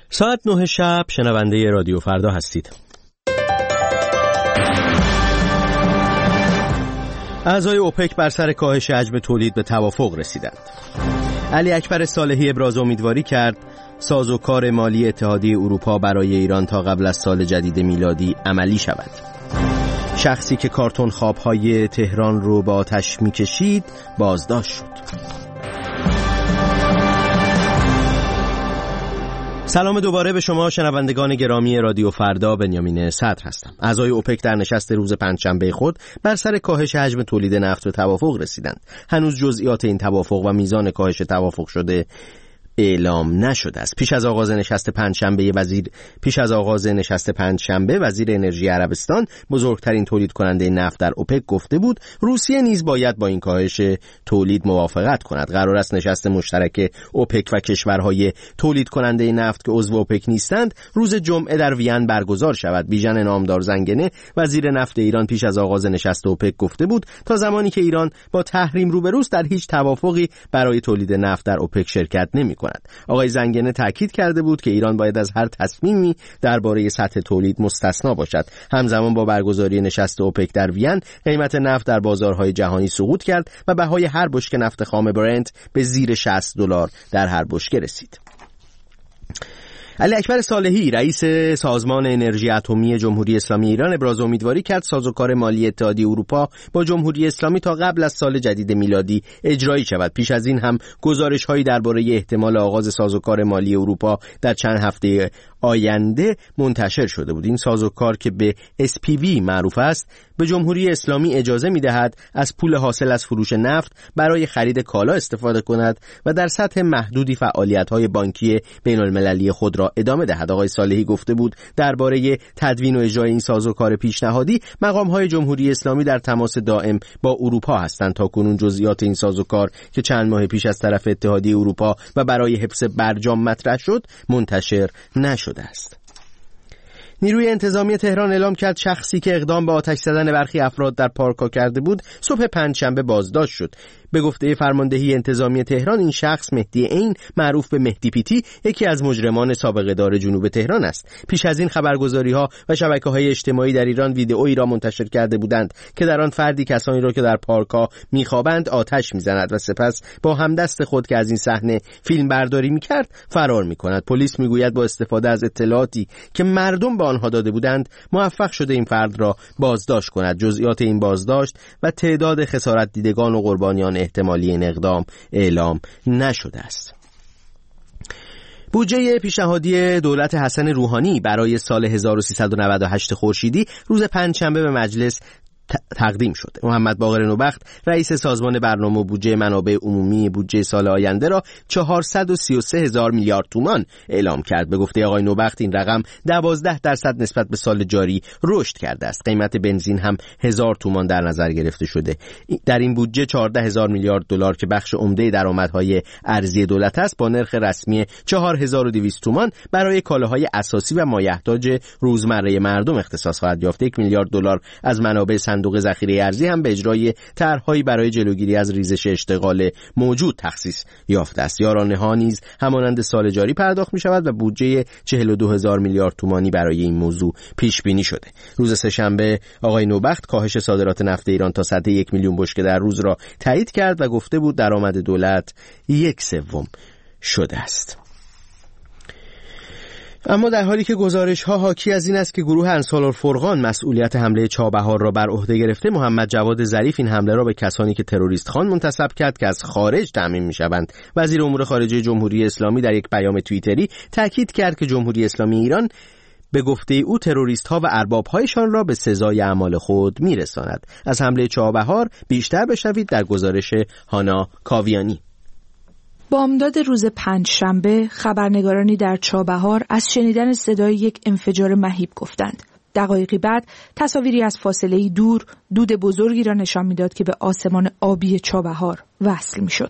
ساعت 9 شب شنونده رادیو فردا هستید. اعضای اوپک بر سر کاهش حجم تولید به توافق رسیدند. علی اکبر صالحی ابراز امیدواری کرد سازوکار مالی اتحادیه اروپا برای ایران تا قبل از سال جدید میلادی عملی شود. شخصی که کارتون خوابهای تهران رو با آتش می‌کشید بازداشت شد. سلام دوباره به شما شنوندگان گرامی رادیو فردا. بنیامین صدر هستم. اعضای اوپک در نشست روز پنجشنبه خود بر سر کاهش حجم تولید نفت به توافق رسیدند. هنوز جزئیات این توافق و میزان کاهش توافق شده اعلام نشده است. پیش از آغاز نشست پنجشنبه وزیر انرژی عربستان، بزرگترین تولید کننده نفت در اوپک، گفته بود روسیه نیز باید با این کاهش تولید موافقت کند. قرار است نشست مشترک اوپک و کشورهای تولید کننده نفت که عضو اوپک نیستند روز جمعه در وین برگزار شود. بیژن نامدار زنگنه، وزیر نفت ایران، پیش از آغاز نشست اوپک گفته بود تا زمانی که ایران با تحریم روبروست در هیچ توافقی برای تولید نفت در اوپک شرکت نمی‌کند. آقای زنگنه تاکید کرده بود که ایران باید از هر تصمیمی درباره سطح تولید مستثنا باشد. همزمان با برگزاری نشست اوپک در وین، قیمت نفت در بازارهای جهانی سقوط کرد و بهای هر بشکه نفت خام برنت به زیر $60 در هر بشکه رسید. علی اکبر صالحی، رئیس سازمان انرژی اتمی جمهوری اسلامی ایران، ابراز امیدواری کرد سازوکار مالی اتحادیه اروپا با جمهوری اسلامی تا قبل از سال جدید میلادی اجرایی شود. پیش از این هم گزارش‌هایی درباره احتمال آغاز سازوکار مالی اروپا در چند هفته آینده منتشر شده بود. این سازوکار که به SPV معروف است، به جمهوری اسلامی اجازه می‌دهد از پول حاصل از فروش نفت برای خرید کالا استفاده کند و در سطح محدودی فعالیت‌های بانکی بین‌المللی خود را ادامه دهد. آقای صالحی گفته بود درباره تدوین و اجرای این سازوکار پیشنهادی مقام‌های جمهوری اسلامی در تماس دائم با اروپا هستند. تاکنون جزئیات این سازوکار که چند ماه پیش از طرف اتحادیه اروپا و برای حفظ برجام مطرح شد منتشر نشده است. نیروی انتظامی تهران اعلام کرد شخصی که اقدام به آتش زدن برخی افراد در پارک‌ها کرده بود صبح پنجشنبه بازداشت شد. به گفته فرماندهی انتظامی تهران، این شخص مهدی عین، معروف به مهدی پیتی، یکی از مجرمان سابقه دار جنوب تهران است. پیش از این خبرگزاری‌ها و شبکه‌های اجتماعی در ایران ویدئویی را منتشر کرده بودند که در آن فردی کسانی را که در پارک‌ها می‌خوابند آتش می‌زند و سپس با همدست خود که از این صحنه فیلم برداری می‌کرد فرار می‌کند. پلیس می‌گوید با استفاده از اطلاعاتی که مردم به آنها داده بودند موفق شده این فرد را بازداشت کند. جزئیات این بازداشت و تعداد خسارت دیدگان و قربانیان احتمالی این اقدام اعلام نشده است. بودجه پیشنهادی دولت حسن روحانی برای سال 1398 خورشیدی روز پنجشنبه به مجلس تقدیم شد. محمد باقر نوبخت، رئیس سازمان برنامه و بودجه منابع عمومی، بودجه سال آینده را 433,000 میلیارد تومان اعلام کرد. به گفته آقای نوبخت این رقم 12% نسبت به سال جاری رشد کرده است. قیمت بنزین هم 1000 تومان در نظر گرفته شده. در این بودجه 14,000 میلیارد دلار که بخش عمده درآمدهای ارزی دولت است، با نرخ رسمی 4200 تومان برای کالاهای اساسی و مایحتاج روزمره مردم اختصاص خواهد یافت. 1 میلیارد دلار از منابع صندوق ذخیره ارزی هم به اجرای طرح‌هایی برای جلوگیری از ریزش اشتغال موجود تخصیص یافته است. یارانه‌ها نیز همانند سال جاری پرداخت می‌شود و بودجه 42,000 میلیارد تومانی برای این موضوع پیش بینی شده. روز سه‌شنبه آقای نوبخت کاهش صادرات نفت ایران تا سطح 1 میلیون بشکه در روز را تایید کرد و گفته بود درآمد دولت 1/3 شده است. اما در حالی که گزارش‌ها حاکی از این است که گروه انصارالفرقان مسئولیت حمله چابهار را بر عهده گرفته، محمد جواد ظریف این حمله را به کسانی که تروریست خوان منتسب کرد که از خارج تأمین می‌شوند. وزیر امور خارجه جمهوری اسلامی در یک پیام توییتری تاکید کرد که جمهوری اسلامی ایران به گفته او تروریست‌ها و ارباب‌هایشان را به سزای اعمال خود می‌رساند. از حمله چابهار بیشتر بشنوید در گزارش هانا کاویانی. بامداد روز پنجشنبه خبرنگارانی در چابهار از شنیدن صدای یک انفجار مهیب گفتند. دقایقی بعد تصاویری از فاصله‌ای دور دود بزرگی را نشان می‌داد که به آسمان آبی چابهار وصل می‌شد.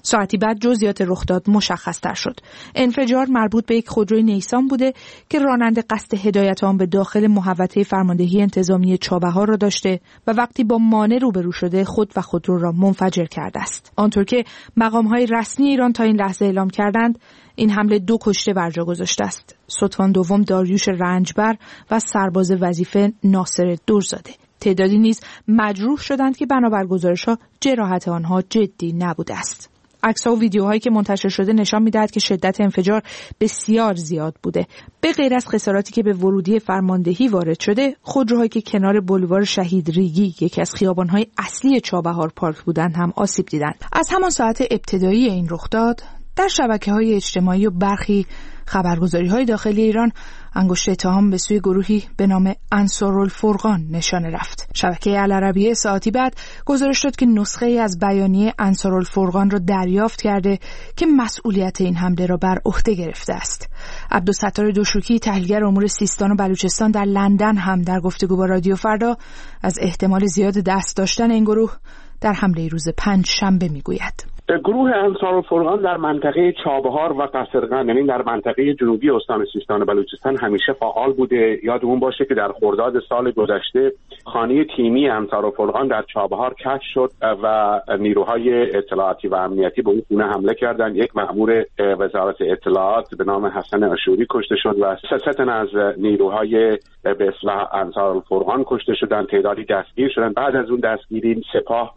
ساعتی بعد جزئیات رخداد مشخص‌تر شد. انفجار مربوط به یک خودروی نیسان بوده که راننده قصد هدایت آن به داخل محوطه فرماندهی انتظامی چابهار را داشته و وقتی با مانع روبرو شده خود و خودرو را منفجر کرده است. آنطور که مقام‌های رسمی ایران تا این لحظه اعلام کردند، این حمله 2 کشته بر جا گذاشته است. ستوان دوم داریوش رنجبر و سرباز وظیفه ناصر دورزاده. تعدادی نیز مجروح شدند که بنابر گزارش‌ها جراحت آنها جدی نبوده است. عکس‌ها و ویدیوهایی که منتشر شده نشان می‌دهد که شدت انفجار بسیار زیاد بوده. به غیر از خساراتی که به ورودی فرماندهی وارد شده، خودروهایی که کنار بولوار شهید ریگی، یکی از خیابان‌های اصلی چابهار پارک بودند، هم آسیب دیدند. از همان ساعت ابتدایی این رخداد، در شبکه‌های اجتماعی و برخی خبرگزاری‌های داخلی ایران انگشت اتهام به سوی گروهی به نام انصارالفرقان نشانه رفت. شبکه العربیه ساعتی بعد گزارش داد که نسخه‌ای از بیانیه انصارالفرقان را دریافت کرده که مسئولیت این حمله را بر عهده گرفته است. عبدالستار دوشوکی، تحلیلگر امور سیستان و بلوچستان در لندن، هم در گفتگو با رادیو فردا از احتمال زیاد دست داشتن این گروه در حمله روز 5 شنبه میگوید. گروه انصارالفرقان در منطقه چابهار و قصرقند، یعنی در منطقه جنوبی استان سیستان و بلوچستان، همیشه فعال بوده. یادمون باشه که در خرداد سال گذشته خانه تیمی انصارالفرقان در چابهار کشف شد و نیروهای اطلاعاتی و امنیتی به اون خونه حمله کردند. یک مأمور وزارت اطلاعات به نام حسن اشوری کشته شد و 3 تن از نیروهای به اصطلاح انصارالفرقان کشته شدند. تعدادی دستگیر شدند. بعد از اون دستگیری سپاه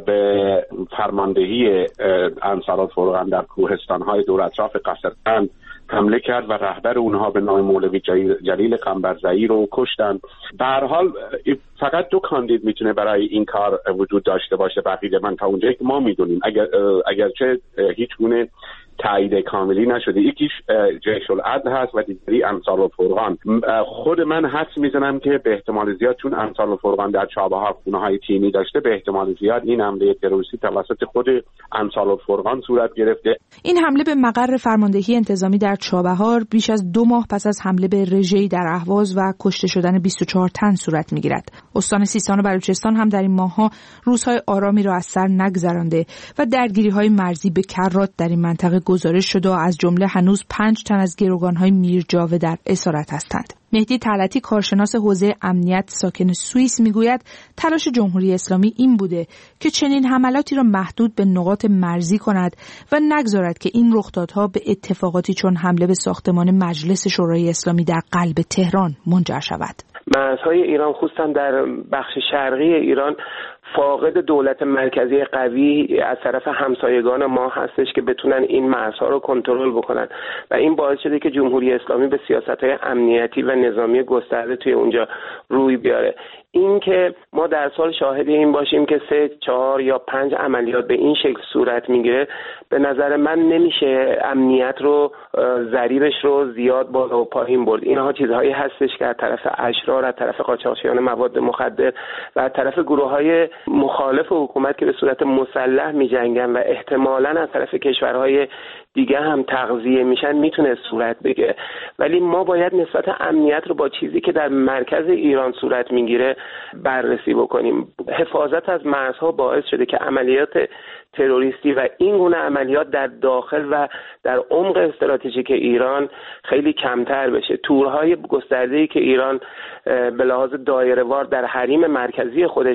به فرماندهی انصارالفرقان در کوهستان‌های دور اطراف قصرقند حمله کرد و رهبر اونها به نام مولوی جلیل قنبرزئی رو کشتن. به هر حال فقط 2 کاندید میتونه برای این کار وجود داشته باشه. بقیه من تا اونجایی که ما میدونیم اگرچه هیچ گونه تایید کاملی نشده، یکیش جیش العدل هست و دیگری انصارالفرقان. خود من حدس میزنم که به احتمال زیاد چون انصارالفرقان در چابهار خونه‌های تیمی داشته، به احتمال زیاد این حمله تروریستی توسط خود انصارالفرقان صورت گرفته. این حمله به مقر فرماندهی انتظامی در چابهار بیش از 2 ماه پس از حمله به رژه‌ای در اهواز و کشته شدن 24 تن صورت میگیرد. استان سیستان و بلوچستان هم در این ماه‌ها روزهای آرامی را از سر نگذرانده و درگیری‌های مرزی به کرات در این منطقه گزارش شده و از جمله هنوز 5 تن از گروگان‌های میرجاوه در اسارت هستند. مهدی طلعتی، کارشناس حوزه امنیت ساکن سوئیس، میگوید تلاش جمهوری اسلامی این بوده که چنین حملاتی را محدود به نقاط مرزی کند و نگذارد که این رخدادها به اتفاقاتی چون حمله به ساختمان مجلس شورای اسلامی در قلب تهران منجر شود. مرزهای ایران، خصوصا در بخش شرقی ایران، فاقد دولت مرکزی قوی از طرف همسایگان ما هستش که بتونن این مرزها رو کنترل بکنن و این باعث شده که جمهوری اسلامی به سیاست‌های امنیتی و نظامی گسترده توی اونجا روی بیاره. این که ما در سال شاهد این باشیم که 3، 4 یا 5 عملیات به این شکل صورت میگیره، به نظر من نمیشه امنیت رو، ضریبش رو زیاد بالا و پایین برد. اینها چیزهایی هستش که از طرف اشرار، از طرف قاچاقچیان مواد مخدر و از طرف گروه‌های مخالف حکومت که به صورت مسلح می‌جنگن و احتمالاً از طرف کشورهای دیگه هم تغذیه میشن میتونه صورت بگیره. ولی ما باید نسبت امنیت رو با چیزی که در مرکز ایران صورت میگیره بررسی بکنیم. حفاظت از مرزها باعث شده که عملیات تروریستی و این گونه عملیات در داخل و در عمق استراتژیک ایران خیلی کمتر بشه. تورهای گسترده‌ای که ایران به لحاظ دایره‌وار در حریم مرکزی خودش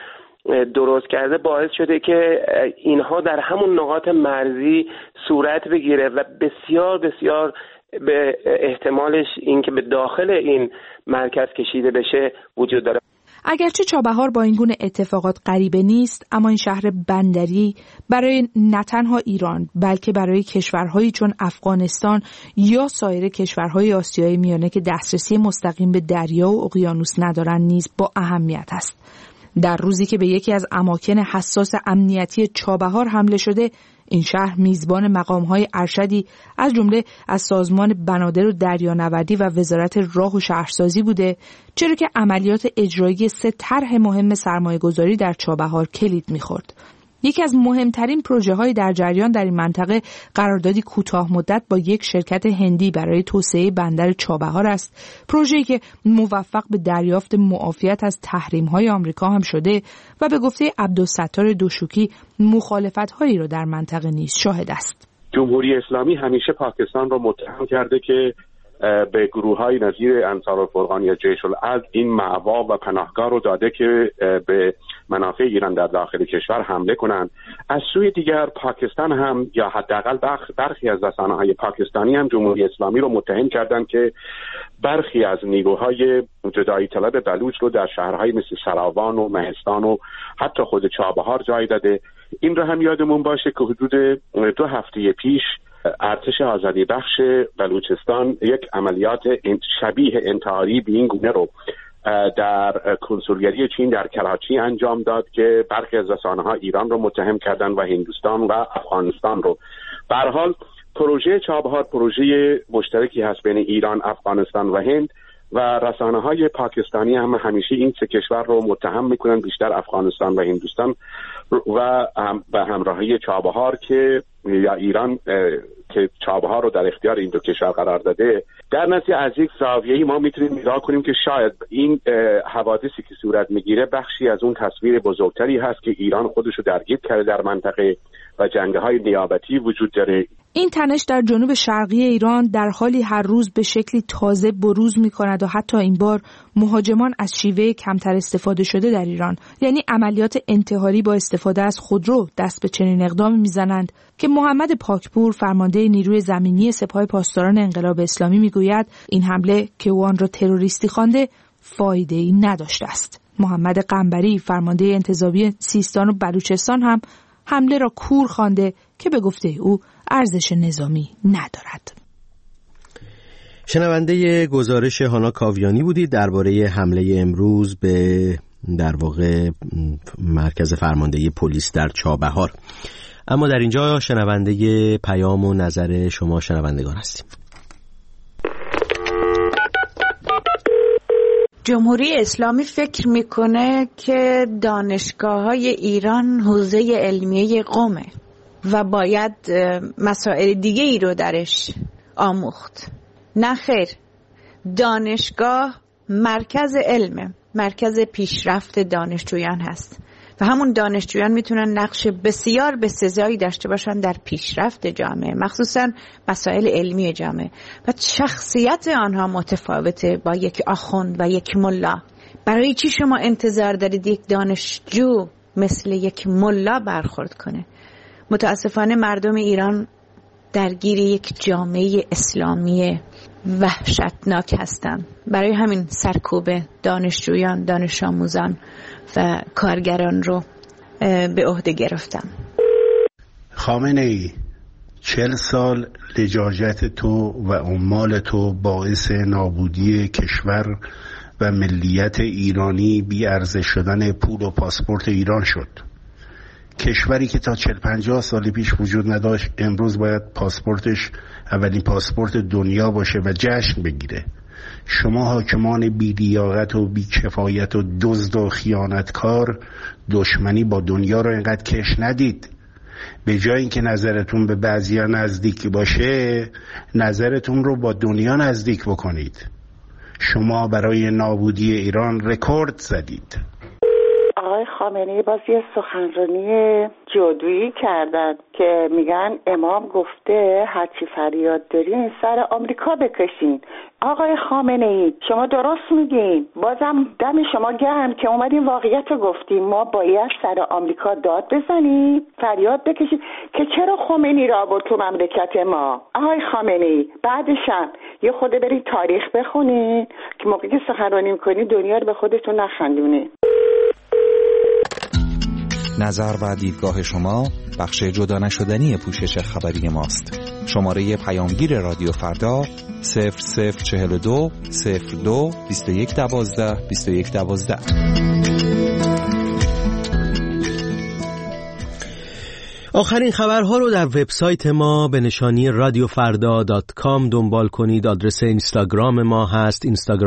درست کرده باعث شده که اینها در همون نقاط مرزی صورت بگیره و بسیار بسیار به احتمالش این که به داخل این مرکز کشیده بشه وجود داره. اگرچه چابهار با این گونه اتفاقات غریبه نیست، اما این شهر بندری برای نه تنها ایران بلکه برای کشورهایی چون افغانستان یا سایر کشورهای آسیای میانه که دسترسی مستقیم به دریا و اقیانوس ندارند نیز با اهمیت است. در روزی که به یکی از اماکن حساس امنیتی چابهار حمله شده، این شهر میزبان مقام‌های ارشدی از جمله از سازمان بنادر و دریانوردی و وزارت راه و شهرسازی بوده، چرا که عملیات اجرایی 3 طرح مهم سرمایه‌گذاری در چابهار کلید می‌خورد. یکی از مهمترین پروژه‌های در جریان در این منطقه قراردادی کوتاه مدت با یک شرکت هندی برای توسعه بندر چابهار است، پروژه‌ای که موفق به دریافت معافیت از تحریم‌های آمریکا هم شده و به گفته عبدالستار دوشوکی مخالفت‌هایی را در منطقه نیز شاهد است. جمهوری اسلامی همیشه پاکستان را متهم کرده که به گروه‌های نظیر انصارالفرقان یا جیش العدل این مأوا و پناهگاه رو داده که به منافع ایران در داخل کشور حمله کنند. از سوی دیگر پاکستان هم یا حداقل برخی از رسانه‌های پاکستانی هم جمهوری اسلامی رو متهم کردند که برخی از نیروهای جدایی طلب بلوچ رو در شهرهای مثل سراوان و مهستان و حتی خود چابهار جای داده. این رو هم یادمون باشه که حدود 2 هفته پیش ارتش آزادی بخش بلوچستان یک عملیات شبیه انتحاری به این گونه رو در کنسولگری چین در کراچی انجام داد که برخی از رسانه‌ها ایران رو متهم کردن و هندوستان و افغانستان رو. به هر حال پروژه چابهار پروژه مشترکی هست بین ایران، افغانستان و هند و رسانه‌های پاکستانی هم همیشه این سه کشور رو متهم میکنن، بیشتر افغانستان و هندوستان و به همراهی چابهار که یا ایران که چابهار رو در اختیار این دو کشور قرار داده. در نتیجه از یک زاویه‌ای ما میتونیم نگاه کنیم که شاید این حوادثی که صورت میگیره بخشی از اون تصویر بزرگتری هست که ایران خودش رو درگیر کرده در منطقه و جنگ‌های نیابتی وجود داره. این تنش در جنوب شرقی ایران در حالی هر روز به شکلی تازه بروز می‌کند و حتی این بار مهاجمان از شیوه کمتر استفاده شده در ایران، یعنی عملیات انتحاری با استفاده از خودرو، دست به چنین اقدامی می‌زنند که محمد پاکپور فرمانده نیروی زمینی سپاه پاسداران انقلاب اسلامی می‌گوید این حمله که او آن را تروریستی خوانده فایده‌ای نداشته است. محمد قنبری فرمانده انتظامی سیستان و بلوچستان هم حمله را کور خوانده که به گفته او ارزش نظامی ندارد. شنونده گزارش هانا کاویانی بودید درباره حمله امروز به در واقع مرکز فرماندهی پلیس در چابهار. اما در اینجا شنونده پیام و نظر شما شنوندگان هستیم. جمهوری اسلامی فکر میکنه که دانشگاه‌های ایران حوزه علمیه قومه و باید مسائل دیگه ای رو درش آموخت. نه خیر، دانشگاه مرکز علمه، مرکز پیشرفت دانشجویان هست و همون دانشجویان میتونن نقش بسیار بسزایی داشته باشن در پیشرفت جامعه، مخصوصا مسائل علمی جامعه، و شخصیت آنها متفاوته با یک آخوند و یک ملا. برای چی شما انتظار دارید یک دانشجو مثل یک ملا برخورد کنه؟ متاسفانه مردم ایران درگیر یک جامعه اسلامی وحشتناک هستند. برای همین سرکوب دانشجویان، دانش آموزان و کارگران رو به عهده گرفتم. خامنه ای 40 سال لجاجت تو و عمال تو باعث نابودی کشور و ملیت ایرانی بی ارزش شدن پول و پاسپورت ایران شد. کشوری که تا 40-50 سال پیش وجود نداشت امروز باید پاسپورتش اولین پاسپورت دنیا باشه و جشن بگیره. شما حاکمان بی‌لیاقت و بی‌کفایت و دزد و خیانتکار دشمنی با دنیا رو اینقدر کش ندید. به جای اینکه نظرتون به بعضیا نزدیک باشه، نظرتون رو با دنیا نزدیک بکنید. شما برای نابودی ایران رکورد زدید. آقای خامنه‌ای باز یه سخنرانی جادویی کردن که میگن امام گفته هرچی فریاد دارین سر آمریکا بکشین. آقای خامنه‌ای شما درست میگین، بازم دم شما گرم که اومدین واقعیت رو گفتیم. ما باید سر آمریکا داد بزنیم، فریاد بکشیم که چرا خمینی را آورد تو مملکت ما. آقای خامنه‌ای بعدش هم یه خود برید تاریخ بخونین که موقعی که سخنرانی میکنین دنیا رو به خودتون نخندونین. نظر و دیدگاه شما بخش جدا نشدنی پوشش خبری ماست. شماره پیامگیر رادیو فردا 0042 02 2112 2112. آخرین خبرها رو در وبسایت ما به نشانی radiofrda.com دنبال کنید. آدرس اینستاگرام ما هست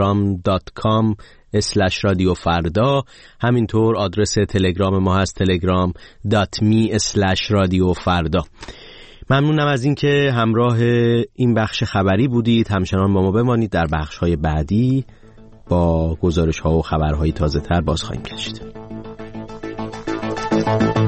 instagram.com/radiofrda. همینطور آدرس تلگرام ما هست telegram.me/radiofrda. ممنونم از این که همراه این بخش خبری بودید. همچنان با ما بمانید. در بخش‌های بعدی با گزارش‌ها و خبرهای تازه‌تر باز خواهیم گشت.